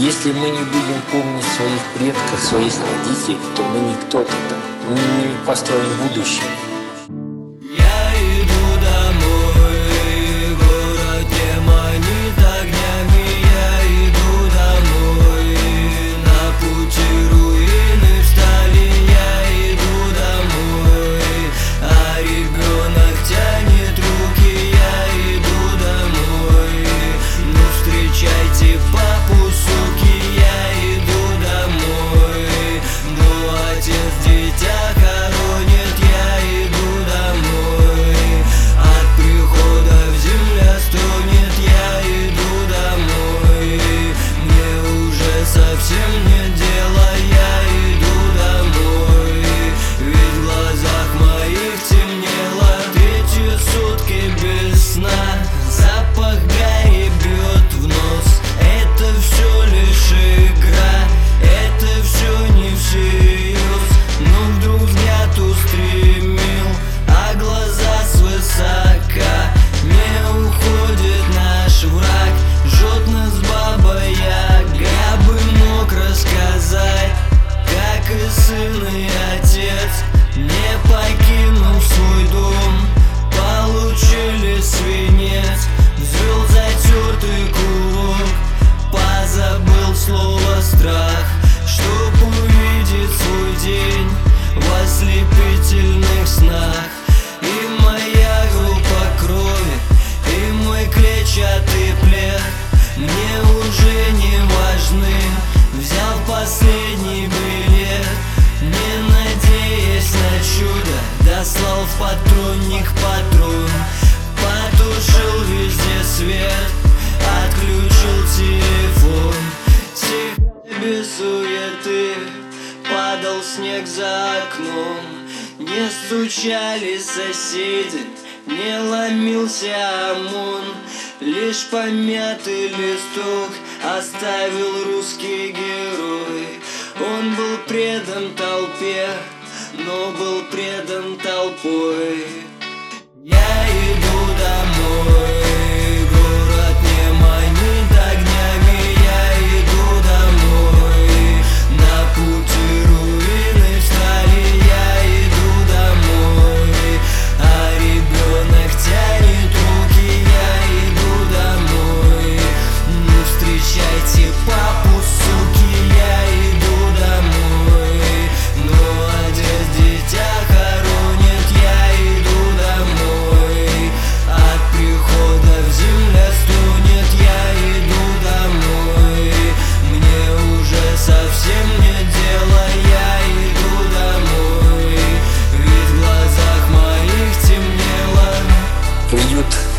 Если мы не будем помнить своих предков, своих родителей, то мы никто тогда. Мы не построим будущее. Я иду домой, город не манит огнями. Я иду домой, на пути руины встали. Я иду домой, а ребенок тянет руки. Я иду домой, ну встречайте папу, суки. Я иду домой, ну отец дитя хоронит. Я иду домой, от прихода в земля стонет. Я иду домой, мне уже совсем нет дела. Я иду домой, ведь в глазах моих темнело. Третьи сутки без сна, запах гари бьет в нос. Это все лишь игра, это все не всерьез. Но вдруг взгляд устремил, а глаза свысока. Не уходит наш враг, жжет нас баба Яга. Я бы мог рассказать, как и сын, и отец, не покинув свой дом, получили свинец. Взвел затертый курок, позабыл слово страх, чтоб увидеть свой день в ослепительных снах. И моя группа крови, и мой клетчатый плед мне уже не важны. Взял последний билет, не надеясь на чудо, дослал в патронник патрон. Потушил везде свет, отключил телефон. Тихо, без суеты, падал снег за окном. Не стучали соседи, не ломился ОМОН. Лишь помятый листок оставил русский герой. Он был предан толпе, но был предан толпой. Я иду домой, город не манит огнями. Я иду домой, на пути руины встали. Я иду домой, а ребенок тянет руки. Я иду домой, ну встречайте папу, суки. Я иду домой, но отец дитя хоронит. Я иду домой, от прихода в земля стонет. Я иду домой, мне уже совсем нет дела. Я иду домой, ведь в глазах моих темнело. Придет